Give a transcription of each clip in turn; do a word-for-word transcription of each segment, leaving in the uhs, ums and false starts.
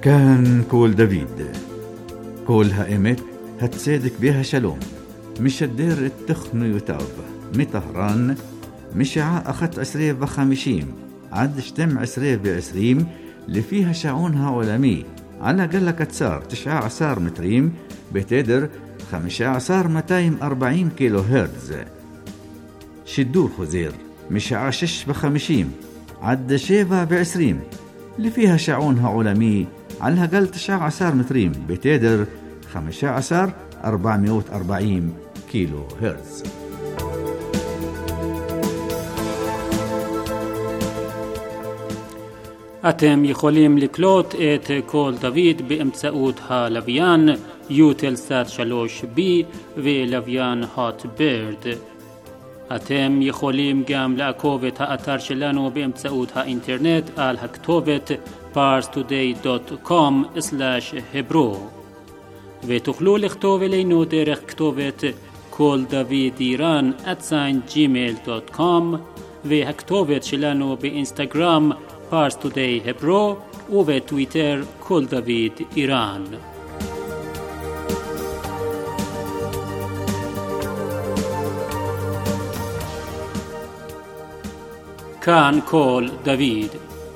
כאן קול דוד, קול האמת, הצדק והשלום, משדר את תוכניותיו מטהרן, משעה אחת עשרה וחמישים עד שתים עשרה ועשרים לפי השעון העולמי, על הגל הקצר תשע עשרה מטרים, בתדר חמישה עשר מאתיים וארבעים קילו הרטז. שידור חוזר משעה שש וחמישים עד שבע ועשרים לפי השעון העולמי, על הגל תשע עשרה מטרים, בתדר חמישה עשר ארבע מאות וארבעים קילו הרטז. אתם יכולים לקלוט את קול דוד באמצעות הלוויין יוטלסאט שלוש בי ולוויין הוטברד. אתם יכולים גם לעקוב את האתר שלנו באמצעות האינטרנט על הכתובת פארס טודיי דוט קום סלאש hebro, ותוכלו לכתוב אלינו דרך כתובת קול דוד איראן at gmail דוט קום, והכתובת שלנו באינסטגרם פארס טודיי hebro, ובטוויטר קול דוד איראן. כאן קול דוד.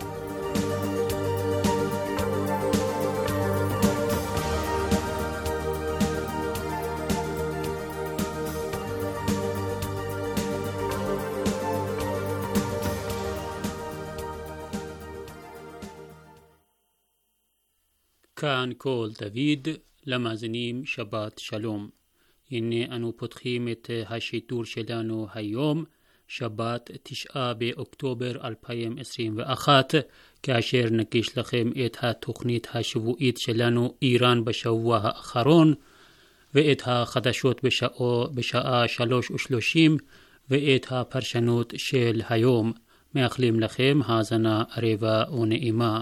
כאן קול דוד, למאזינים שבת שלום. הנה אנו פותחים את השידור שלנו היום, שבת תשעה באוקטובר אלפיים עשרים ואחת, כאשר נגיש לכם את התוכנית השבועית שלנו איראן בשבוע האחרון, ואת החדשות בשעה, בשעה שלוש ושלושים, ואת הפרשנות של היום. מאחלים לכם האזנה ערבה ונעימה.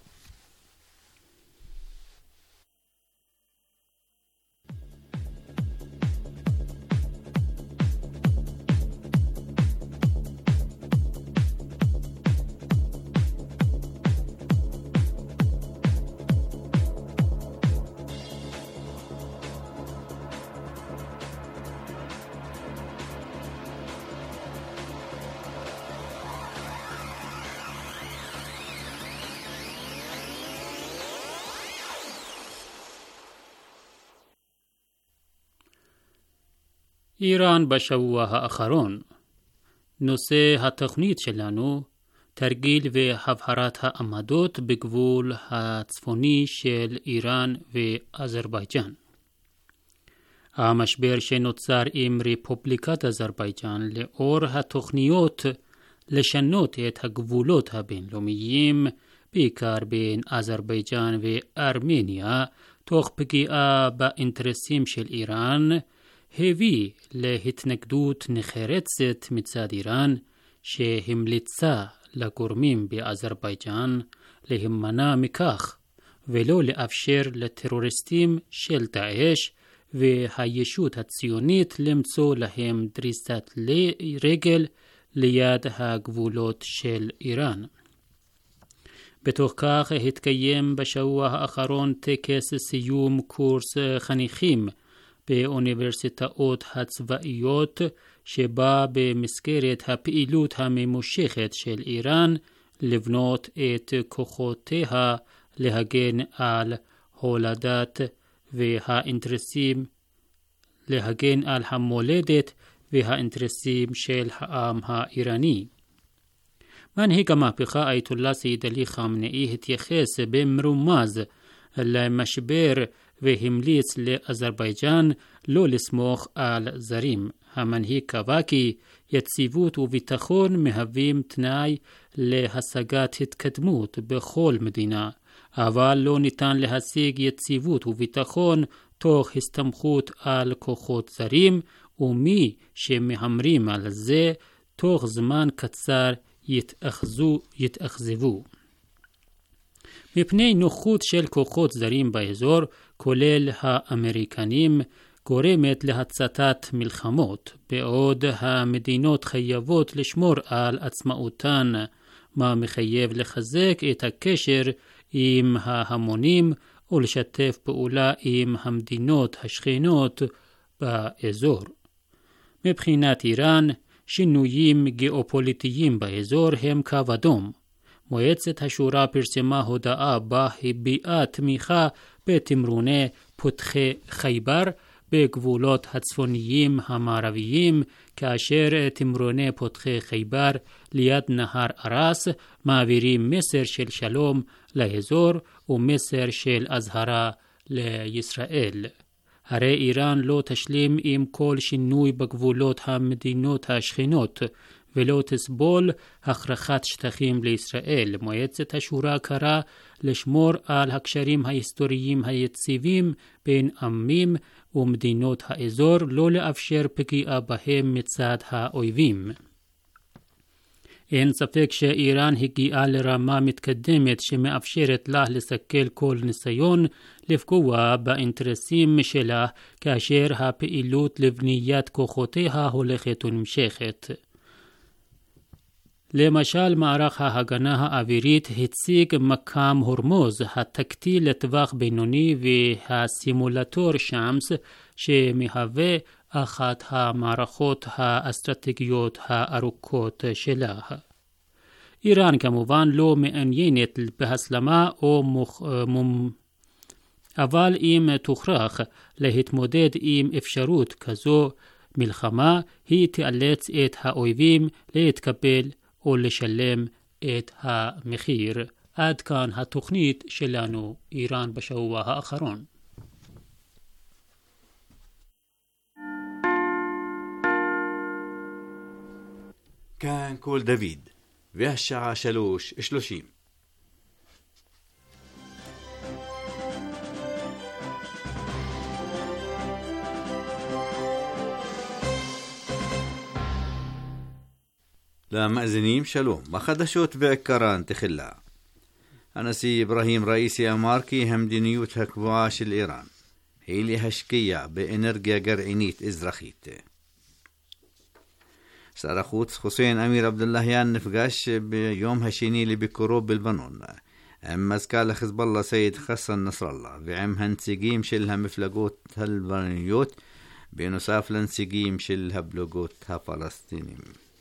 איראן בשבוע האחרון. נושא התוכנית שלנו, תרגיל והבהרת העמדות בגבול הצפוני של איראן ואזרבייג'אן. המשבר שנוצר עם רפובליקת אזרבייג'אן לאור התוכניות לשנות את הגבולות הבינלאומיים, בעיקר בין אזרבייג'אן וארמניה, תוך פגיעה באינטרסים של איראן, הביא להתנגדות נחרצת מצד איראן, שהמליצה לגורמים באזרבייג'אן להימנע מכך ולא לאפשר לטרוריסטים של דאעש והישות הציונית למצוא להם דריסת רגל ליד הגבולות של איראן. בתוך כך התקיים בשבוע האחרון טקס סיום קורס חניכים באוניברסיטאות הצבאיות, שבה במסגרת הפעילות הממושכת של איראן לבנות את כוחותיה להגן על הולדת והאינטרסים, להגן על המולדת והאינטרסים של העם האיראני. מנהיג המהפכה אייתוללה סייד עלי חמנאי התייחס במרומז למשבר והמליץ לאזרבייג'אן לא לסמוך על זרים. המנהיג קבע כי יציבות וביטחון מהווים תנאי להשגת התקדמות בכל מדינה, אבל לא ניתן להשיג יציבות וביטחון תוך הסתמכות על כוחות זרים, ומי שמהמרים על זה תוך זמן קצר יתאכזו, יתאכזבו. מפני נוחות של כוחות זרים באזור, כולל האמריקנים, גורמת להצתת מלחמות, בעוד המדינות חייבות לשמור על עצמאותן, מה מחייב לחזק את הקשר עם ההמונים ולשתף פעולה עם המדינות השכנות באזור. מבחינת איראן, שינויים גיאופוליטיים באזור הם קו אדום. מועצת השורא פרסמה הודעה בה הביעה תמיכה בתמרוני פותחי חייבר בגבולות הצפוניים המערביים, כאשר תמרוני פותחי חייבר ליד נהר ארס מעבירים מסר של שלום לאזור ומסר של אזהרה לישראל. הרי איראן לא תשלים עם כל שינוי בגבולות המדינות השכנות ולא תסבול הכרחת שטחים לישראל. מועצת השורא קרא לשמור על הקשרים ההיסטוריים היציבים בין עמים ומדינות האזור, לא לאפשר פגיעה בהם מצד האויבים. אין ספק שאיראן הגיעה לרמה מתקדמת שמאפשרת לה לסכל כל ניסיון לפגוע באינטרסים שלה, כאשר הפעילות לבניית כוחותיה הולכת ונמשכת. למשל, מערך ההגנה האווירית הציג מקם הורמוז, הטקטי לטווח בינוני, והסימולטור שמס, שמהווה אחת המערכות האסטרטגיות הארוכות שלה. איראן כמובן לא מעוניינת בהסלמה או מוכ... מום... אבל אם תוכרח להתמודד עם אפשרות כזו מלחמה, היא תאלץ את האויבים להתקבל או לשלם את המחיר. עד כאן התוכנית שלנו, איראן בשבוע האחרון. כאן קול דוד, והשעה שלוש שלושים. למאזינים שלום, בחדשות ועיקרן תחילה. הנשיא אברהים ראיסי אמר כי המדיניות הקבועה של איראן היא להשקיע באנרגיה גרעינית אזרחית. שר החוץ חוסיין אמיר עבדוללהיאן נפגש ביום השני לביקורו בלבנון עם מזכ"ל החיזבאללה סייד חסן נסראללה ועם הנציגים של המפלגות הלבנוניות, בנוסף לנציגים של הפלוגות הפלסטינים.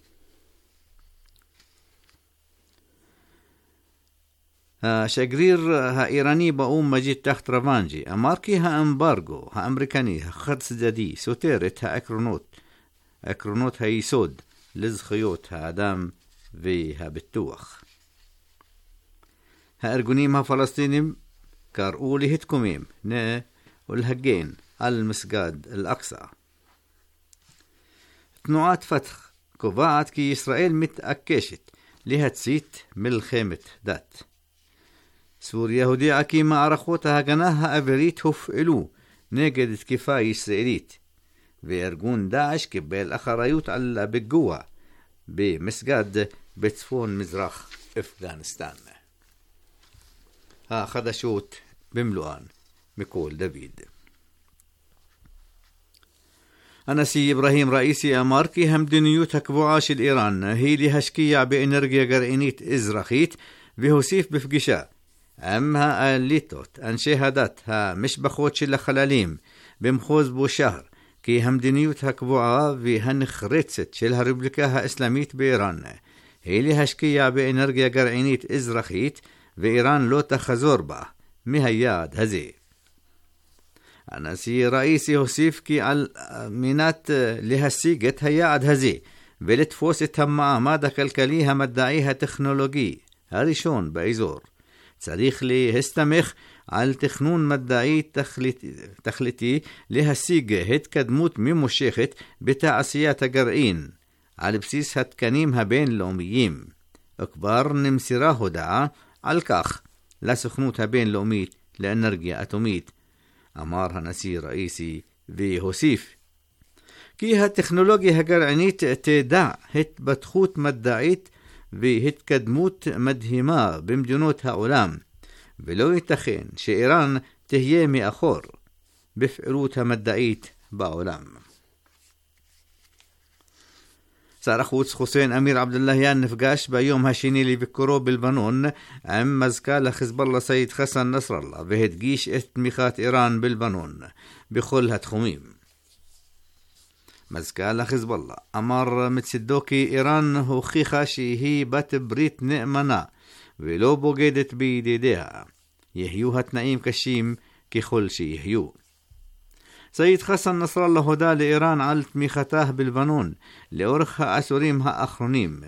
השגריר האיראני באום מג'יד תחת רבנג'י אמר כי האמברגו האמריקני החד צדדי סותר את העקרונות, עקרונות היסוד לזכויות האדם והביטוח. הארגונים הפלסטינים קראו להתקומם ולהגן על מסגד אל-אקצא. תנועת פתח קובעת כי ישראל מתעקשת להצית מלחמת דת. סוריה הודיעה כי מערכות ההגנה האווירית הופעלו נגד תקיפה ישראלית, וארגון דאעש קיבל אחריות על הפיגוע במסגד בצפון מזרח אפגניסטן. החדשות במלואן מקול דוד. הנשיא אברהים ראיסי אמר כי המדיניות הקבועה של איראן היא להשקיע באנרגיה גרעינית אזרחית, והוסיף בפגישה עם האליטות, אנשי הדת, המשפחות של החללים במחוז בושהר, כי המדיניות הקבועה והנחרצת של הרפובליקה האסלאמית באיראן היא להשקיע באנרגיה גרעינית אזרחית, ואיראן לא תחזור בה מהיעד הזה. הנשיא ראיסי הוסיף כי על מנת להשיג את היעד הזה ולתפוס את המעמד הכלכלי המדעי הטכנולוגי הראשון באזור, צריך להסתמך על תכנון מדעי תכליתי, תכליתי להשיג התקדמות ממושכת בתעשיית הגרעין על בסיס התקנים הבינלאומיים. וכבר נמסרה הודעה על כך לסוכנות הבינלאומית לאנרגיה אטומית, אמר הנשיא ראיסי, והוסיף כי הטכנולוגיה הגרעינית תדע התפתחות מדעית והתקדמות מדהימה במדינות העולם, ולא ייתכן שאיראן תהיה מאחור בפעילות המדעית בעולם. שר החוץ חוסיין אמיר עבדלהיאן נפגש ביום השני לביקורו בלבנון עם מזכ"ל החיזבאללה סייד חסן נסראללה והדגיש את תמיכת איראן בלבנון בכל התחומים. מזכ"ל החיזבאללה אמר מצדו כי איראן הוכיחה שהיא בת ברית נאמנה ולא בוגדת בידידיה, יהיו התנאים קשים ככל שיהיו. סייד חסן נסראללה הודה לאיראן על תמיכתה בלבנון לאורך העשורים האחרונים.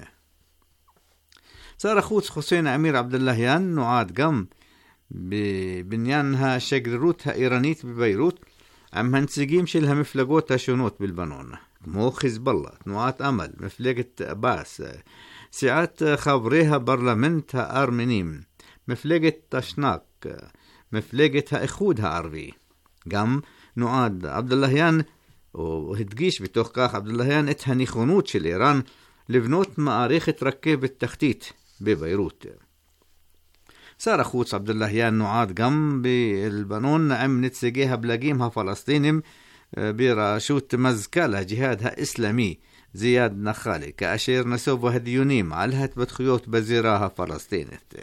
שר החוץ חוסיין אמיר עבדלהיאן נועד גם בבניין השגרירות האיראנית בביירות עם הנציגים של המפלגות השונות בלבנון, כמו חיזבאללה, תנועת אמל, מפלגת אבאס, סיעת חברי הפרלמנט הארמנים, מפלגת תשנק, מפלגת האיחוד הערבי. גם נועד עבדלהיאן, או הדגיש בתוך כך עבדלהיאן את הנכונות של איראן לבנות מערכת רכבת תחתית בביירות. שר החוץ עבדלהיאן נועד גם בלבנון עם נציגי הפלגים הפלסטינים בראשות מזכ"ל הג'יהאד האסלאמי זיאד נחאלי, כאשר נסובו הדיונים על ההתפתחויות בזירה הפלסטינית.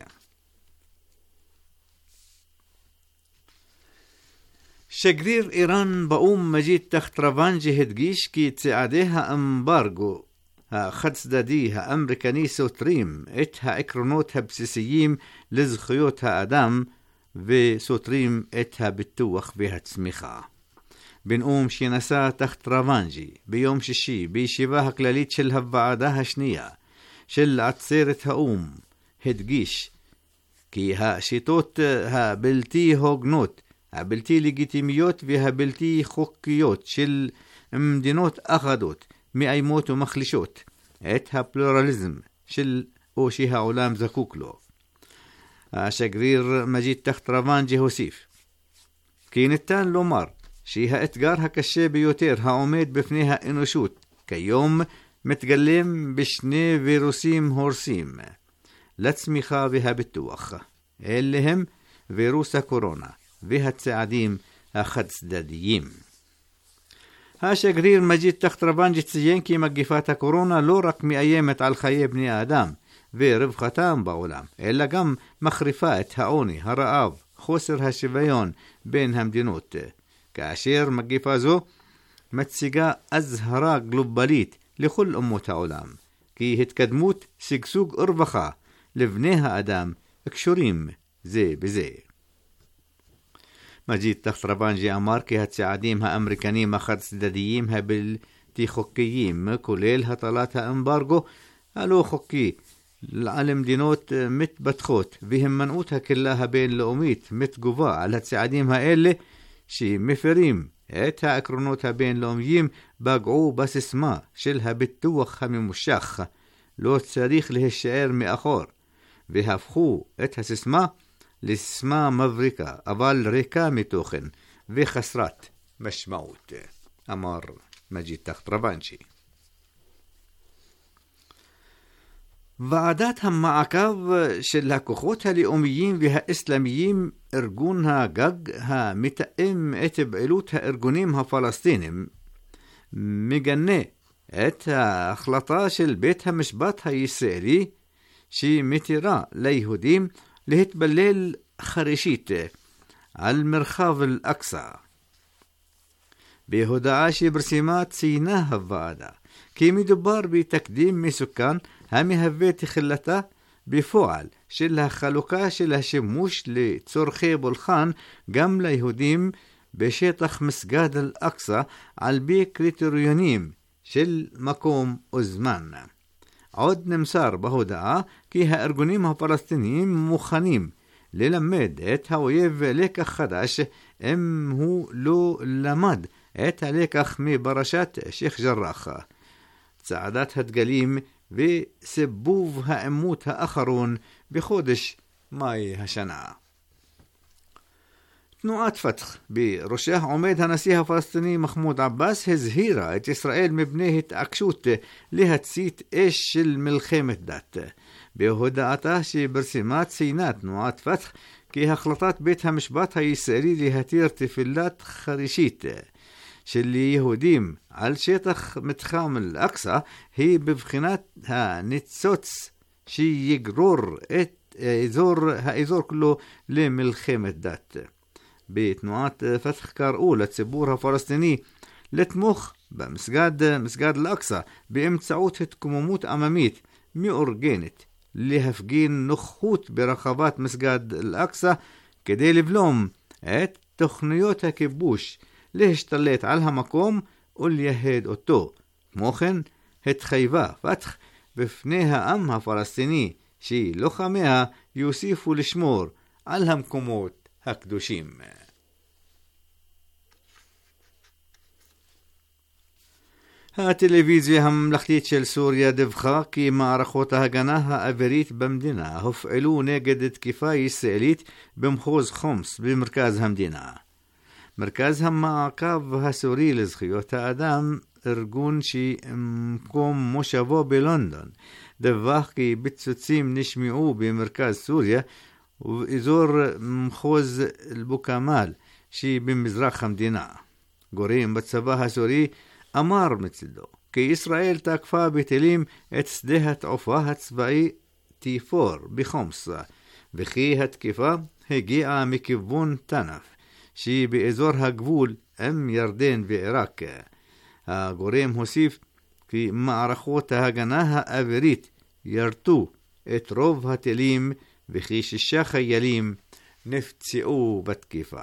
שגריר איראן באום מג'יד תחט-רבנג'י הדגיש כי צעדי האמברגו החד צדדי האמריקני סותרים את העקרונות הבסיסיים לזכויות האדם וסותרים את הביטוח והצמיחה. בנאום שנשא תחט-רבנג'י ביום שישי בישיבה הכללית של הוועדה השנייה של עצרת האום, הדגיש כי השיטות הבלתי הוגנות, הבלתי לגיטימיות והבלתי חוקיות של מדינות אחדות מאיימות ומחלישות את הפלורליזם של או שהעולם זקוק לו. השגריר מג'יד תחט-רבנג'י הוסיף כי ניתן לומר שהאתגר הקשה ביותר העומד בפני האנושות כיום מתגלם בשני וירוסים הורסים לצמיחה והביטוח. אלה הם וירוס הקורונה והצעדים החד צדדיים. השגריר מג'יד תחט-רבנג'י ציין כי מגפת הקורונה לא רק מאיימת על חיי בני האדם ורווחתם בעולם, אלא גם מחריפה את העוני, הרעב, חוסר השוויון בין המדינות, כאשר מגפה זו מציגה אזהרה גלובלית לכל אומות העולם, כי התקדמות, שגשוג ורווחה לבני האדם קשורים זה בזה. מג'יד תחט-רבנג'י אמר כי הצעדים האמריקנים החד צדדיים הבלתי חוקיים, כולל הטלת האמברגו הלא חוקי על מדינות מתפתחות והימנעות הקהילה הבינלאומית מתגובה על הצעדים האלה שמפרים את העקרונות הבינלאומיים, פגעו בסיסמה של הביטוח הממושך לא צריך להישאר מאחור, והפכו את הסיסמה לסיסמה מבריקה אבל ריקה מתוכן וחסרת משמעות, אמר מג'יד תחט-רבנג'י. ועדת המעקב של הכוחות הלאומיים והאסלאמיים, ארגון הגג המתאם את פעילות הארגונים הפלסטינים, מגנה את ההחלטה של בית המשפט הישראלי שמתירה ליהודים להתפלל חרישית על מרחב אל-אקצא. בהודעה שפרסמה ציינה הוועדה כי מדובר בתקדים מסוכן המהווה תחילתה בפועל של החלוקה של השימוש לצורכי פולחן גם ליהודים בשטח מסגד אל-אקצא על פי קריטריונים של מקום וזמן. עוד נמסר בהודעה כי הארגונים הפלסטיניים מוכנים ללמד את האויב לקח חדש אם הוא לא למד את הלקח מפרשת שייח' ג'ראח, צעדת הדגלים וסיבוב העימות האחרון בחודש מאי השנה. תנועת פתח בראשה עומד הנשיא הפלסטיני מחמוד עבאס הזהירה את ישראל מפני התעקשות להצית אש של מלחמת דת. בהודעתה שפרסמה ציינה תנועת פתח כי החלטת בית המשפט הישראלי להתיר תפילת חרישית של יהודים על שטח מתחם אל-אקצא היא בבחינת הניצוץ שיגרור את האזור, האזור כולו למלחמת דת. בתנועת פתח קראו לציבור הפלסטיני לתמוך במסגד מסגד אל-אקצא באמצעות התקוממות עממית מאורגנת, להפגין נוכחות ברחבת מסגד אל-אקצא כדי לבלום את תוכניות הכיבוש להשתלט על המקום ולייהד אותו. כמו כן, התחייבה פתח בפני העם הפלסטיני שלוחמיה יוסיפו לשמור על המקומות הקדושים. הטלוויזיה הממלכתית של סוריה דיווחה כי מערכות ההגנה האווירית במדינה הופעלו נגד תקיפה ישראלית במחוז חומס במרכז המדינה. מרכז המעקב הסורי לזכויות האדם, ארגון שמקום מושבו בלונדון, דיווח כי פיצוצים נשמעו במרכז סוריה ובאזור מחוז אל-בוקמל שבמזרח המדינה. גורם בצבא הסורי אמר מצדו כי ישראל תקפה בטילים את שדה התעופה הצבאי טיפור בחומס, וכי התקיפה הגיעה מכיוון תנף שבאזור הגבול עם ירדן ועיראק. הגורם הוסיף כי מערכות ההגנה האווירית ירתו את רוב הטילים וכי שישה חיילים נפצעו בתקיפה.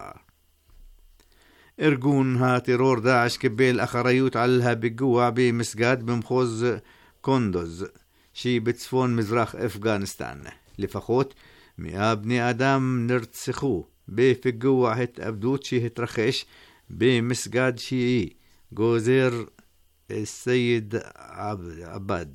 ארגון הטרור דאעש קיבל אחריות על הפיגוע במסגד במחוז קונדוז שבצפון מזרח אפגניסטן. לפחות מאה בני אדם נרצחו בפיגוע התאבדות שהתרחש במסגד שיעי גוזר סייד עבד,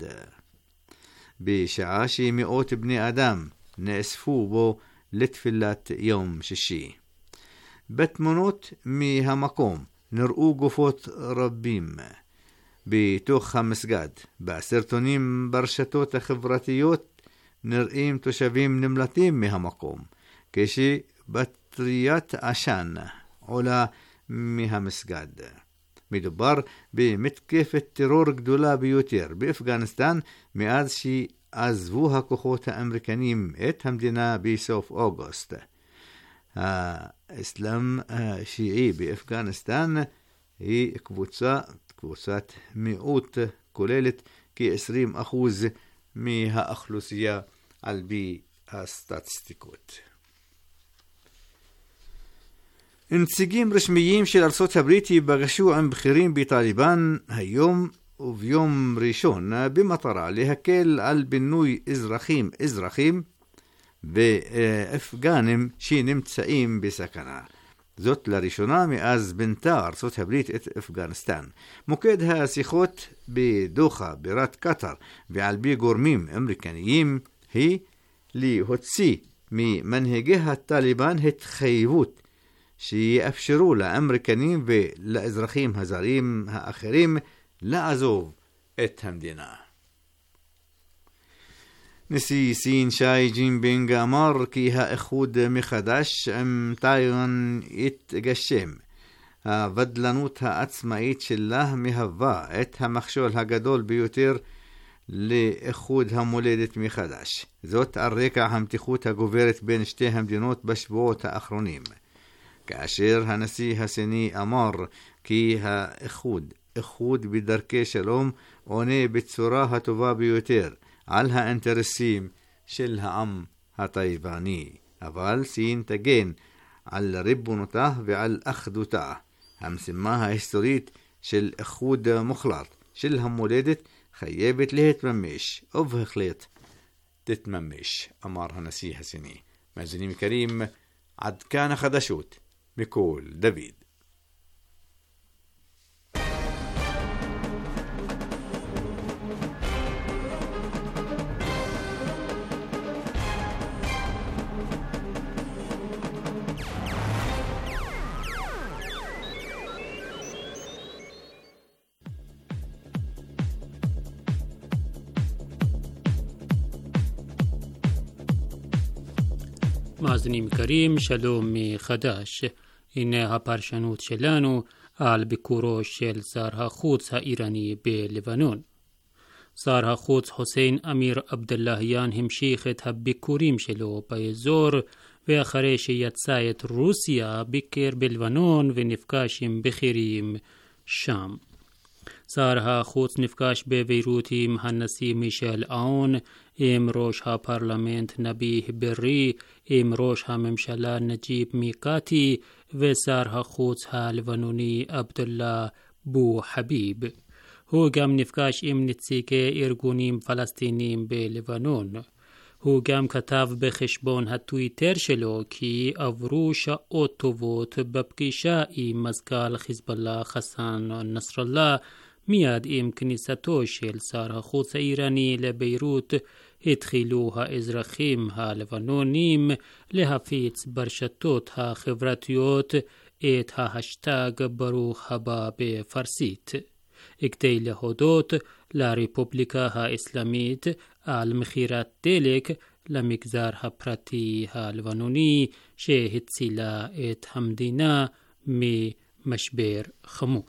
בשעה שמאות בני אדם נאספו בו לתפילת יום שישי. בתמונות מהמקום נראו גופות רבים בתוך המסגד. בסרטונים ברשתות החברתיות נראים תושבים נמלטים מהמקום כשבטריית עשן עולה מהמסגד. מדובר במתקפת טרור גדולה ביותר באפגניסטן מאז שעזבו הכוחות האמריקנים את המדינה בסוף אוגוסט. האסלאם השיעי באפגניסטן היא קבוצה, קבוצת מיעוט כוללת כ-עשרים אחוז מהאוכלוסייה על פי הסטטיסטיקות. נציגים רשמיים של ארצות הברית ייפגשו עם בכירים בטליבן היום וביום ראשון במטרה להקל על בינוי אזרחים אזרחים ואפגנים שנמצאים בסכנה. זאת לראשונה מאז בנתה ארצות הברית את אפגניסטן. מוקד השיחות בדוחה בירת קטר ועל פי גורמים אמריקניים היא להוציא ממנהיגי הטליבן התחייבות שיאפשרו לאמריקנים ולאזרחים הזרים האחרים לעזוב את המדינה. נשיא סין שי ג'ינפינג אמר כי האיחוד מחדש עם טייוואן יתגשם. הוודלנות העצמאית שלה מהווה את המכשול הגדול ביותר לאיחוד המולדת מחדש. זאת על רקע המתיחות הגוברת בין שתי המדינות בשבועות האחרונים. כאשר הנשיא הסיני אמר כי האיחוד, איחוד בדרכי שלום, עונה בצורה הטובה ביותר על האינטרסים של העם הטייוואני. אבל סין תגן על ריבונותה ועל אחדותה. המשימה ההיסטורית של איחוד מוחלט של המולדת חייבת להתממש, ובהחלט תתממש, אמר הנשיא הסיני. מאזינים יקרים, עד כאן החדשות מקול דוד. מאזינים יקרים, שלום מחדש. הנה הפרשנות שלנו על ביקורו של שר החוץ האיראני בלבנון. שר החוץ חוסיין אמיר עבדלהיאן המשיך את הביקורים שלו באזור, ואחרי שיצא את רוסיה ביקר בלבנון ונפגש עם בכירים שם. שר החוץ נפגש בביירות עם הנשיא מישל און, עם ראש הפרלמנט נביח ברי, עם ראש הממשלה נג'יב מיקאתי ושר החוץ הלבנוני עבדוללה בו חביב. הוא גם נפגש עם נציגי ארגונים פלסטינים בלבנון. הוא גם כתב בחשבון הטוויטר שלו כי עברו שעות טובות בפגישה עם מזכ"ל חיזבאללה חסן נסראללה. מיד עם כניסתו של שר החוץ האיראני לביירות התחילו האזרחים הלבנונים להפיץ ברשתות החברתיות את ההשטג ברוך הבא בפרסית, כדי להודות לרפובליקה האסלאמית על מחירת דלק למגזר הפרטי הלבנוני שהצילה את המדינה ממשבר חמור.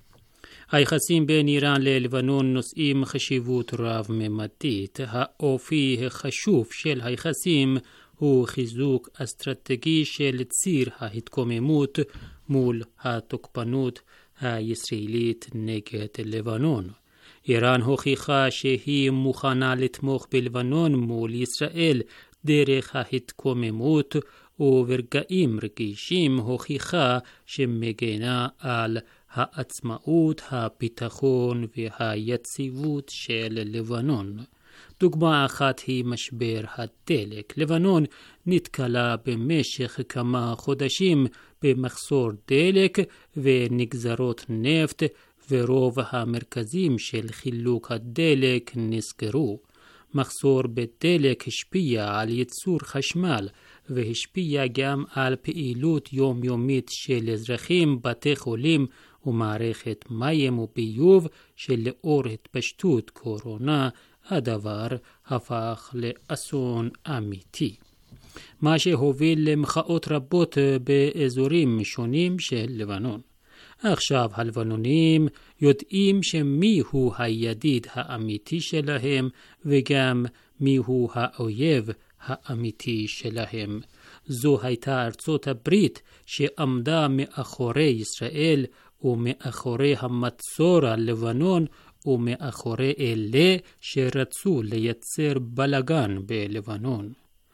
היחסים בין איראן ללבנון נושאים חשיבות רב-ממדית. האופי החשוב של היחסים הוא חיזוק אסטרטגי של ציר ההתקוממות מול התוקפנות הישראלית נגד לבנון. איראן הוכיחה שהיא מוכנה לתמוך בלבנון מול ישראל דרך ההתקוממות, וברגעים רגישים הוכיחה שמגנה על העצמאות, הביטחון והיציבות של לבנון. דוגמה אחת היא משבר הדלק. לבנון נתקלה במשך כמה חודשים במחסור דלק ונגזרות נפט, ורוב המרכזים של חילוק הדלק נסגרו. מחסור בדלק השפיע על ייצור חשמל, והשפיע גם על פעילות יומיומית של אזרחים, בתי חולים ומערכת מים וביוב, שלאור התפשטות קורונה הדבר הפך לאסון אמיתי, מה שהוביל למחאות רבות באזורים שונים של לבנון. עכשיו הלבנונים יודעים שמיהו הידיד האמיתי שלהם וגם מיהו האויב האמיתי שלהם. זו הייתה ארצות הברית שעמדה מאחורי ישראל ומאחורי המצור על לבנון ומאחורי אלה שרצו לייצר בלגן בלבנון.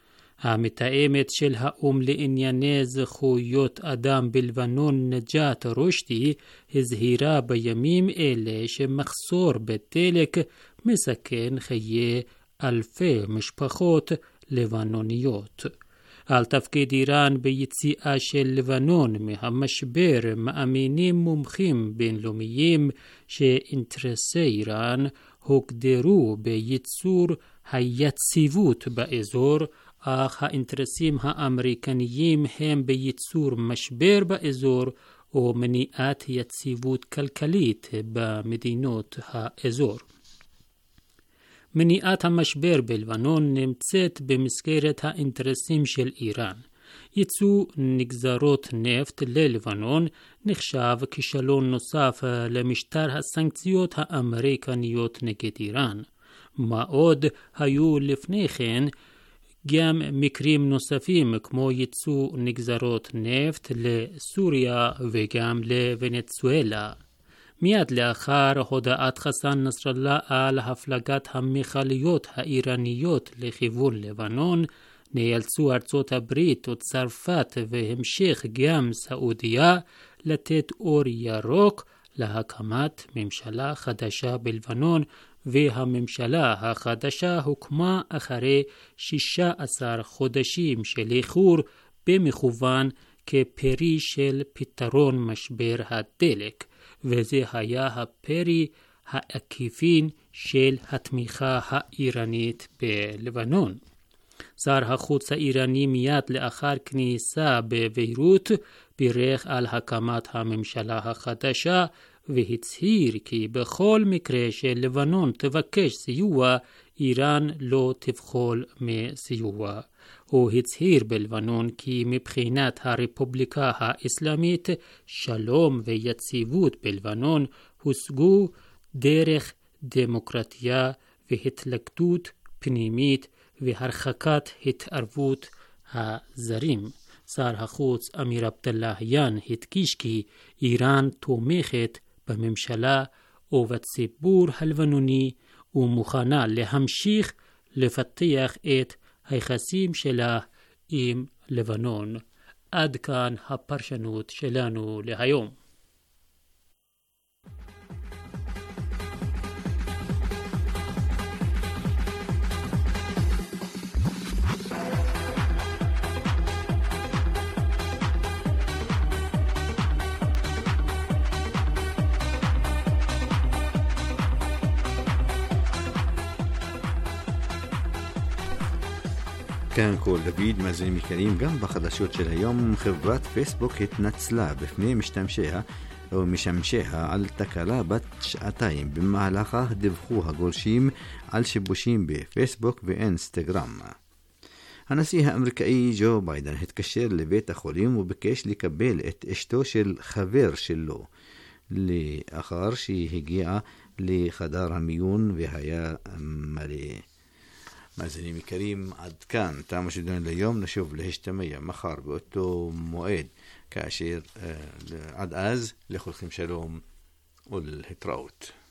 המתאמת של האום לענייני זכויות אדם בלבנון נג'את רושדי הזהירה בימים אלה שמחסור בדלק מסכן חיי אלפי משפחות לבנוניות. על תפקיד איראן ביציאה של לבנון מהמשבר מאמינים מומחים בינלאומיים שאינטרסי איראן הוגדרו בייצור היציבות באזור, אך האינטרסים האמריקניים הם בייצור משבר באזור ומניעת יציבות כלכלית במדינות האזור. מניעת המשבר בלבנון נמצאת במסגרת האינטרסים של איראן. ייצוא נגזרות נפט ללבנון נחשב כישלון נוסף למשטר הסנקציות האמריקניות נגד איראן. מה עוד, היו לפני כן גם מקרים נוספים כמו ייצוא נגזרות נפט לסוריה וגם לוונצואלה. מיד לאחר הודעת חסן נסראללה על הפלגת המכליות האיראניות לכיוון לבנון, נאלצו ארצות הברית וצרפת והמשך גם סעודיה לתת אור ירוק להקמת ממשלה חדשה בלבנון, והממשלה החדשה הוקמה אחרי שישה עשר חודשים של איחור במכוון כפרי של פתרון משבר הדלק, וזה היה הפרי העקיפין של התמיכה האיראנית בלבנון. שר החוץ האיראני מיד לאחר כניסה בביירות בירך על הקמת הממשלה החדשה והצהיר כי בכל מקרה שלבנון תבקש סיוע, איראן לא תבחול מסיוע. הוא הצהיר בלבנון כי מבחינת הרפובליקה האסלאמית, שלום ויציבות בלבנון הושגו דרך דמוקרטיה והתלכדות פנימית והרחקת התערבות הזרים. שר החוץ אמיר עבדלהיאן הדגיש כי איראן תומכת בממשלה ובציבור הלבנוני ומוכנה להמשיך לפתח את היחסים שלה עם לבנון. עד כאן הפרשנות שלנו להיום. כאן קול דוד, מאזינים יקרים, גם בחדשות של היום חברת פייסבוק התנצלה בפני משתמשיה או משמשיה על תקלה בת שעתיים, במהלכה דיווחו הגולשים על שיבושים בפייסבוק ואינסטגרם. הנשיא האמריקאי ג'ו ביידן התקשר לבית החולים וביקש לקבל את אשתו של חבר שלו לאחר שהיא הגיעה לחדר המיון והיה מלא. מאזינים יקרים, עד כאן תם השידור ליום. נשוב להשתמע מחר באותו מועד, כאשר עד אז לכולכם שלום ולהתראות.